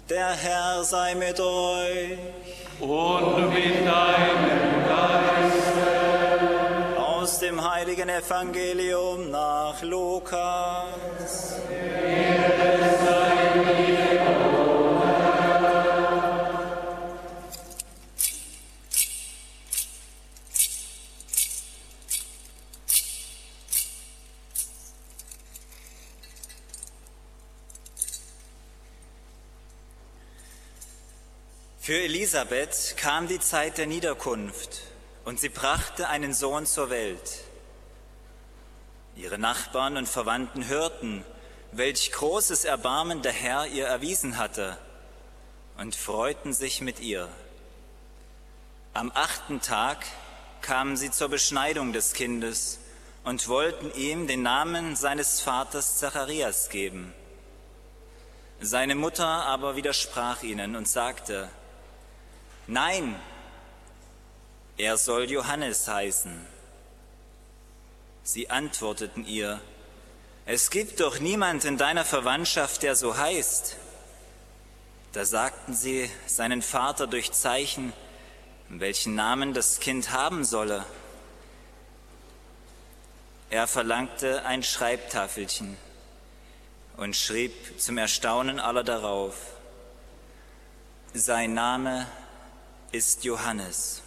Der Herr sei mit euch. Und mit deinem Geiste. Aus dem heiligen Evangelium nach Lukas. Für Elisabeth kam die Zeit der Niederkunft und sie brachte einen Sohn zur Welt. Ihre Nachbarn und Verwandten hörten, welch großes Erbarmen der Herr ihr erwiesen hatte, und freuten sich mit ihr. Am 8. Tag kamen sie zur Beschneidung des Kindes und wollten ihm den Namen seines Vaters Zacharias geben. Seine Mutter aber widersprach ihnen und sagte: Nein, er soll Johannes heißen. Sie antworteten ihr: Es gibt doch niemand in deiner Verwandtschaft, der so heißt. Da sagten sie seinen Vater durch Zeichen, welchen Namen das Kind haben solle. Er verlangte ein Schreibtafelchen und schrieb zum Erstaunen aller darauf: Sein Name ist Johannes.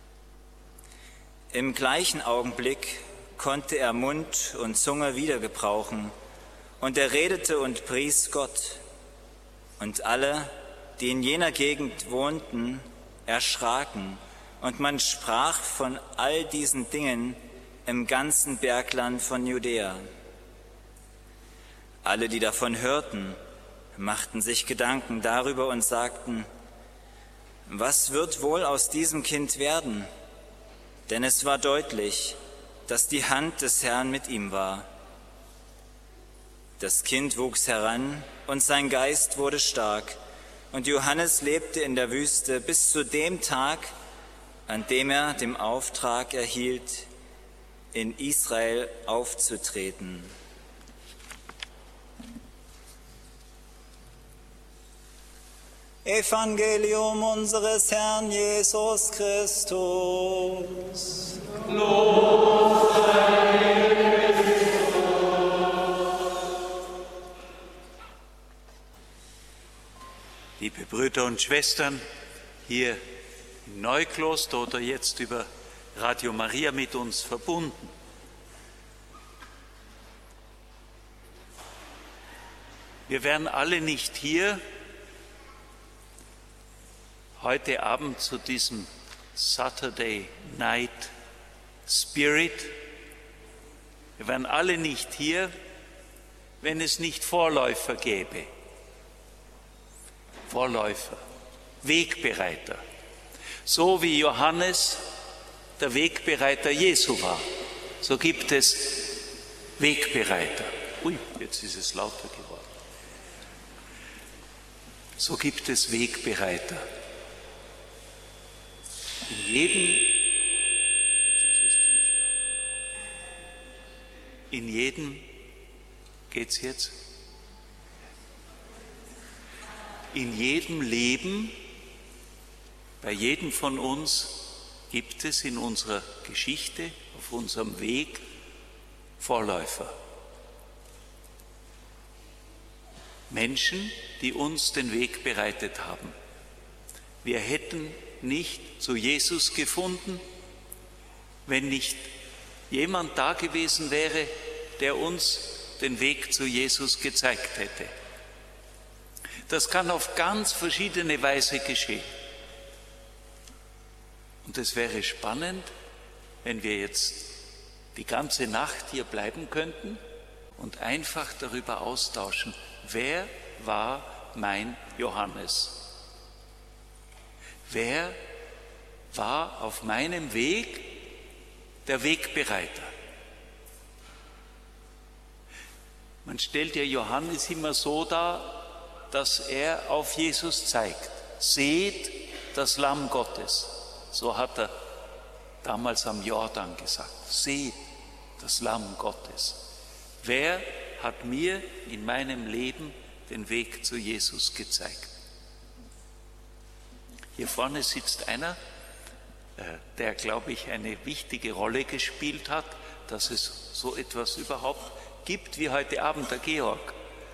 Im gleichen Augenblick konnte er Mund und Zunge wieder gebrauchen, und er redete und pries Gott. Und alle, die in jener Gegend wohnten, erschraken, und man sprach von all diesen Dingen im ganzen Bergland von Judäa. Alle, die davon hörten, machten sich Gedanken darüber und sagten: Was wird wohl aus diesem Kind werden? Denn es war deutlich, dass die Hand des Herrn mit ihm war. Das Kind wuchs heran und sein Geist wurde stark, und Johannes lebte in der Wüste bis zu dem Tag, an dem er den Auftrag erhielt, in Israel aufzutreten. Evangelium unseres Herrn Jesus Christus. Lob sei dir, Christus. Liebe Brüder und Schwestern, hier im Neukloster oder jetzt über Radio Maria mit uns verbunden. Wir wären alle nicht hier heute Abend zu diesem Saturday Night Spirit. Wir wären alle nicht hier, wenn es nicht Vorläufer gäbe. Vorläufer, Wegbereiter. So wie Johannes der Wegbereiter Jesu war, so gibt es Wegbereiter. Ui, jetzt ist es lauter geworden. So gibt es Wegbereiter. In jedem, geht's jetzt? In jedem Leben, bei jedem von uns gibt es in unserer Geschichte, auf unserem Weg Vorläufer. Menschen, die uns den Weg bereitet haben. Wir hätten nicht zu Jesus gefunden, wenn nicht jemand da gewesen wäre, der uns den Weg zu Jesus gezeigt hätte. Das kann auf ganz verschiedene Weise geschehen. Und es wäre spannend, wenn wir jetzt die ganze Nacht hier bleiben könnten und einfach darüber austauschen, wer war mein Johannes? Wer war auf meinem Weg der Wegbereiter? Man stellt ja Johannes immer so dar, dass er auf Jesus zeigt. Seht das Lamm Gottes. So hat er damals am Jordan gesagt. Seht das Lamm Gottes. Wer hat mir in meinem Leben den Weg zu Jesus gezeigt? Hier vorne sitzt einer, der, glaube ich, eine wichtige Rolle gespielt hat, dass es so etwas überhaupt gibt wie heute Abend der Georg,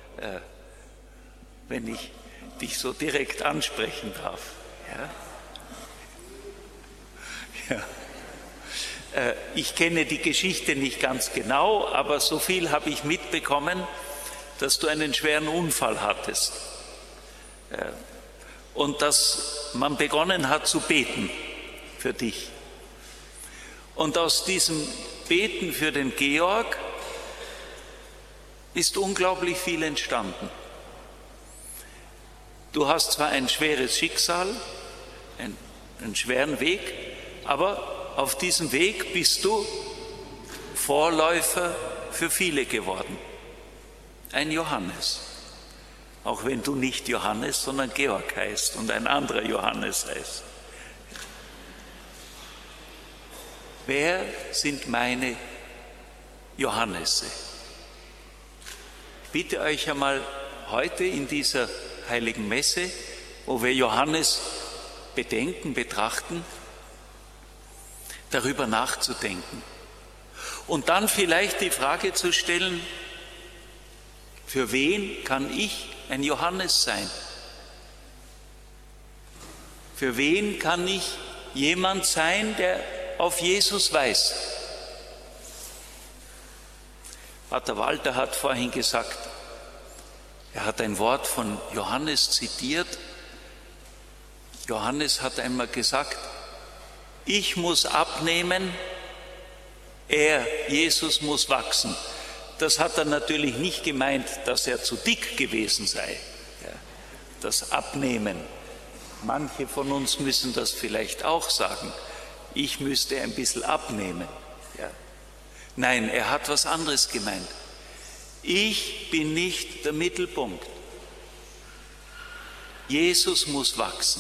wenn ich dich so direkt ansprechen darf. Ja? Ich kenne die Geschichte nicht ganz genau, aber so viel habe ich mitbekommen, dass du einen schweren Unfall hattest und dass man begonnen hat zu beten für dich. Und aus diesem Beten für den Georg ist unglaublich viel entstanden. Du hast zwar ein schweres Schicksal, einen schweren Weg, aber auf diesem Weg bist du Vorläufer für viele geworden. Ein Johannes. Auch wenn du nicht Johannes, sondern Georg heißt und ein anderer Johannes heißt. Wer sind meine Johannese? Ich bitte euch einmal heute in dieser heiligen Messe, wo wir Johannes bedenken, betrachten, darüber nachzudenken und dann vielleicht die Frage zu stellen, für wen kann ich ein Johannes sein? Für wen kann ich jemand sein, der auf Jesus weist? Pater Walter hat vorhin gesagt, er hat ein Wort von Johannes zitiert. Johannes hat einmal gesagt, ich muss abnehmen, Jesus muss wachsen. Das hat er natürlich nicht gemeint, dass er zu dick gewesen sei, das Abnehmen. Manche von uns müssen das vielleicht auch sagen, ich müsste ein bisschen abnehmen. Nein, er hat was anderes gemeint. Ich bin nicht der Mittelpunkt. Jesus muss wachsen.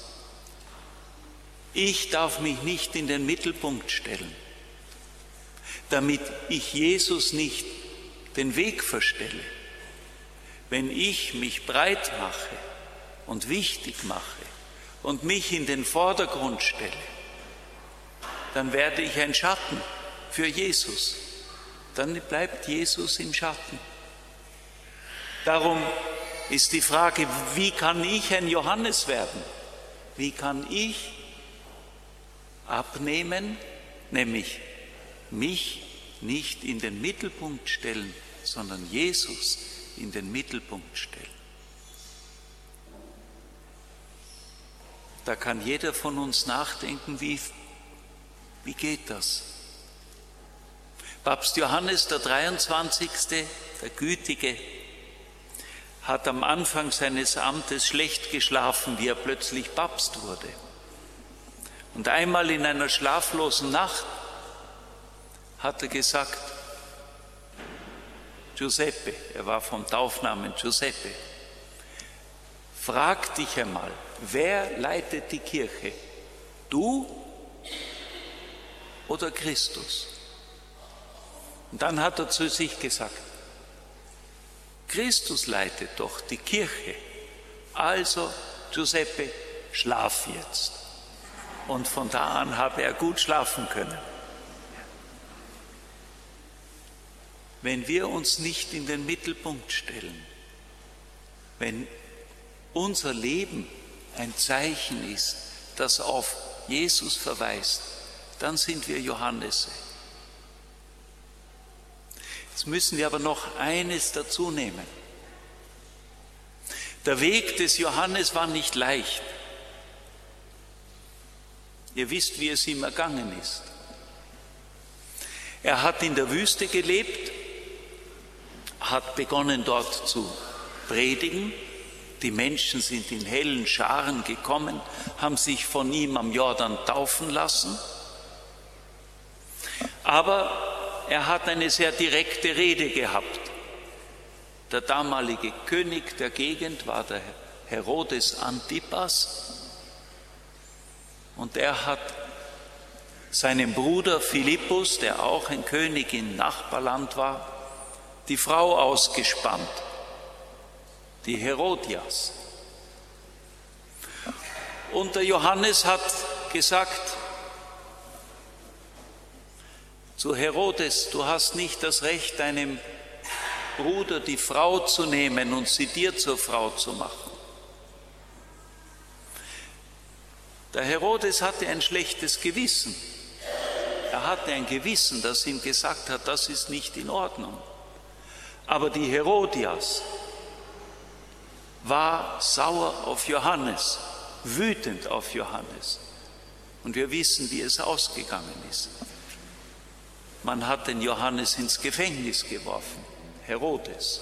Ich darf mich nicht in den Mittelpunkt stellen, damit ich Jesus nicht den Weg verstelle. Wenn ich mich breit mache und wichtig mache und mich in den Vordergrund stelle, dann werde ich ein Schatten für Jesus. Dann bleibt Jesus im Schatten. Darum ist die Frage, wie kann ich ein Johannes werden? Wie kann ich abnehmen, nämlich mich nicht in den Mittelpunkt stellen, sondern Jesus in den Mittelpunkt stellen? Da kann jeder von uns nachdenken, wie geht das? Papst Johannes der 23., der Gütige, hat am Anfang seines Amtes schlecht geschlafen, wie er plötzlich Papst wurde. Und einmal in einer schlaflosen Nacht hat er gesagt, Giuseppe, er war vom Taufnamen Giuseppe, frag dich einmal, wer leitet die Kirche? Du oder Christus? Und dann hat er zu sich gesagt, Christus leitet doch die Kirche. Also, Giuseppe, schlaf jetzt. Und von da an habe er gut schlafen können. Wenn wir uns nicht in den Mittelpunkt stellen, wenn unser Leben ein Zeichen ist, das auf Jesus verweist, dann sind wir Johannese. Jetzt müssen wir aber noch eines dazu nehmen. Der Weg des Johannes war nicht leicht. Ihr wisst, wie es ihm ergangen ist. Er hat in der Wüste gelebt, hat begonnen dort zu predigen. Die Menschen sind in hellen Scharen gekommen, haben sich von ihm am Jordan taufen lassen. Aber er hat eine sehr direkte Rede gehabt. Der damalige König der Gegend war der Herodes Antipas und er hat seinem Bruder Philippus, der auch ein König im Nachbarland war, die Frau ausgespannt, die Herodias. Und der Johannes hat gesagt zu Herodes, du hast nicht das Recht, deinem Bruder die Frau zu nehmen und sie dir zur Frau zu machen. Der Herodes hatte ein schlechtes Gewissen. Er hatte ein Gewissen, das ihm gesagt hat, das ist nicht in Ordnung. Aber die Herodias war sauer auf Johannes, wütend auf Johannes. Und wir wissen, wie es ausgegangen ist. Man hat den Johannes ins Gefängnis geworfen, Herodes.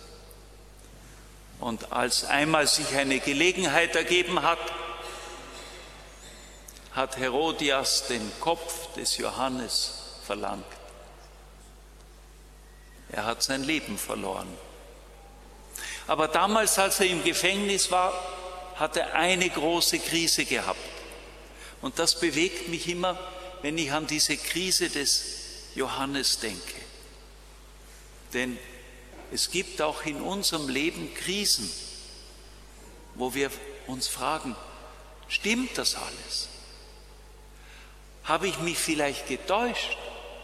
Und als einmal sich eine Gelegenheit ergeben hat, hat Herodias den Kopf des Johannes verlangt. Er hat sein Leben verloren. Aber damals, als er im Gefängnis war, hat er eine große Krise gehabt. Und das bewegt mich immer, wenn ich an diese Krise des Johannes denke. Denn es gibt auch in unserem Leben Krisen, wo wir uns fragen, stimmt das alles? Habe ich mich vielleicht getäuscht?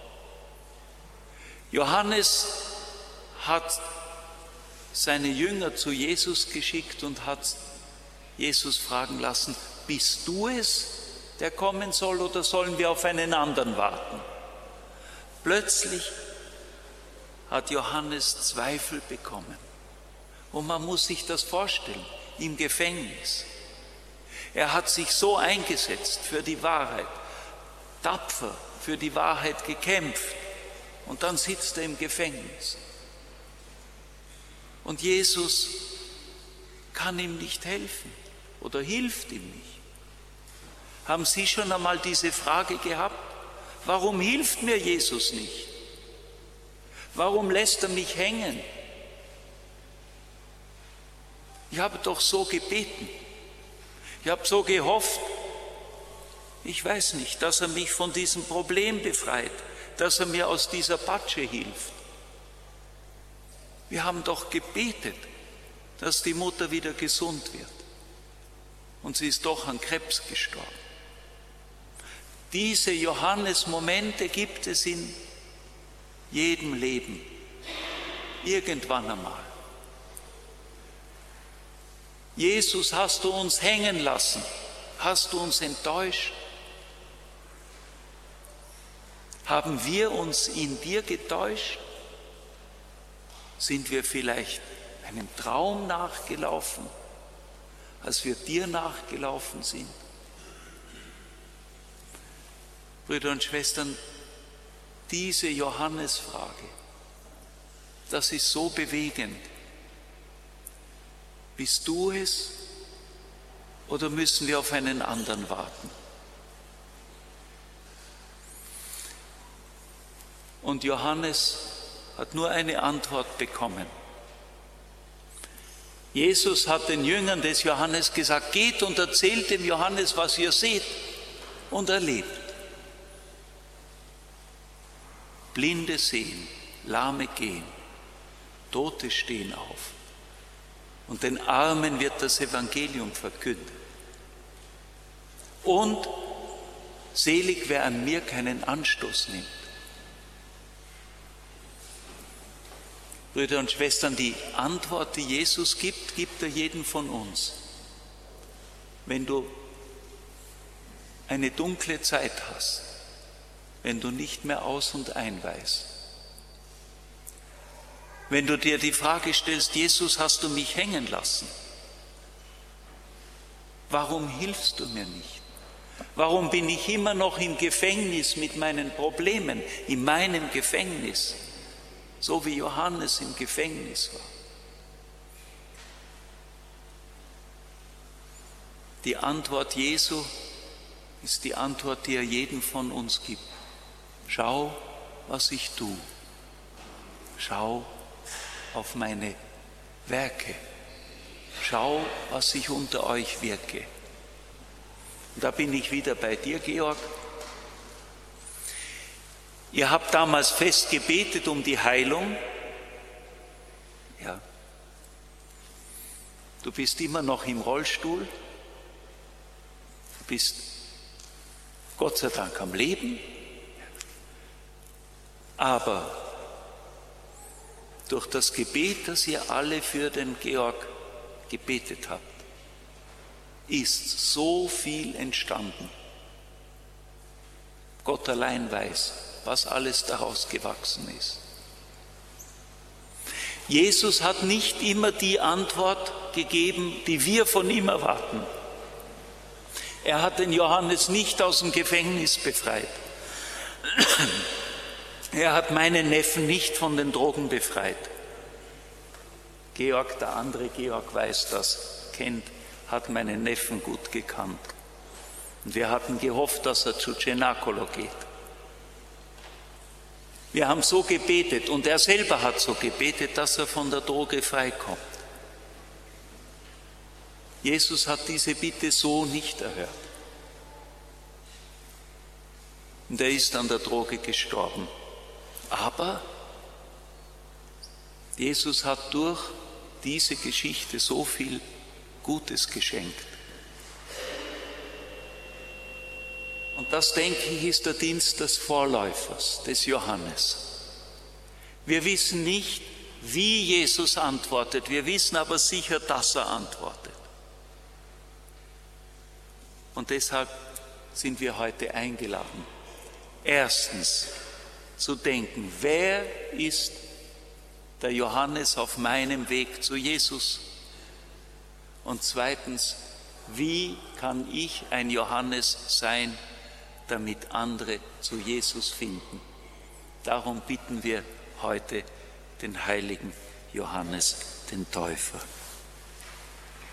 Johannes hat seine Jünger zu Jesus geschickt und hat Jesus fragen lassen, bist du es, der kommen soll, oder sollen wir auf einen anderen warten? Plötzlich hat Johannes Zweifel bekommen. Und man muss sich das vorstellen, im Gefängnis. Er hat sich so eingesetzt für die Wahrheit, tapfer für die Wahrheit gekämpft, und dann sitzt er im Gefängnis. Und Jesus kann ihm nicht helfen oder hilft ihm nicht. Haben Sie schon einmal diese Frage gehabt? Warum hilft mir Jesus nicht? Warum lässt er mich hängen? Ich habe doch so gebeten. Ich habe so gehofft. Ich weiß nicht, dass er mich von diesem Problem befreit, dass er mir aus dieser Patsche hilft. Wir haben doch gebetet, dass die Mutter wieder gesund wird. Und sie ist doch an Krebs gestorben. Diese Johannes-Momente gibt es in jedem Leben. Irgendwann einmal. Jesus, hast du uns hängen lassen? Hast du uns enttäuscht? Haben wir uns in dir getäuscht? Sind wir vielleicht einem Traum nachgelaufen, als wir dir nachgelaufen sind? Brüder und Schwestern, diese Johannesfrage, das ist so bewegend. Bist du es oder müssen wir auf einen anderen warten? Und Johannes hat nur eine Antwort bekommen. Jesus hat den Jüngern des Johannes gesagt, geht und erzählt dem Johannes, was ihr seht und erlebt. Blinde sehen, Lahme gehen, Tote stehen auf. Und den Armen wird das Evangelium verkündet. Und selig, wer an mir keinen Anstoß nimmt. Brüder und Schwestern, die Antwort, die Jesus gibt, gibt er jedem von uns. Wenn du eine dunkle Zeit hast, wenn du nicht mehr aus und ein weißt, wenn du dir die Frage stellst, Jesus, hast du mich hängen lassen? Warum hilfst du mir nicht? Warum bin ich immer noch im Gefängnis mit meinen Problemen, in meinem Gefängnis? So wie Johannes im Gefängnis war. Die Antwort Jesu ist die Antwort, die er jedem von uns gibt. Schau, was ich tue. Schau auf meine Werke. Schau, was ich unter euch wirke. Und da bin ich wieder bei dir, Georg. Ihr habt damals fest gebetet um die Heilung. Ja. Du bist immer noch im Rollstuhl. bist Gott sei Dank am Leben, aber durch das Gebet, das ihr alle für den Georg gebetet habt, ist so viel entstanden. Gott allein weiß, was alles daraus gewachsen ist. Jesus hat nicht immer die Antwort gegeben, die wir von ihm erwarten. Er hat den Johannes nicht aus dem Gefängnis befreit. Er hat meinen Neffen nicht von den Drogen befreit. Georg, der andere Georg, weiß das, kennt, hat meinen Neffen gut gekannt. Und wir hatten gehofft, dass er zu Cenacolo geht. Wir haben so gebetet und er selber hat so gebetet, dass er von der Droge freikommt. Jesus hat diese Bitte so nicht erhört. Und er ist an der Droge gestorben. Aber Jesus hat durch diese Geschichte so viel Gutes geschenkt. Und das, denke ich, ist der Dienst des Vorläufers, des Johannes. Wir wissen nicht, wie Jesus antwortet, wir wissen aber sicher, dass er antwortet. Und deshalb sind wir heute eingeladen, erstens zu denken, wer ist der Johannes auf meinem Weg zu Jesus? Und zweitens, wie kann ich ein Johannes sein, damit andere zu Jesus finden? Darum bitten wir heute den heiligen Johannes, den Täufer.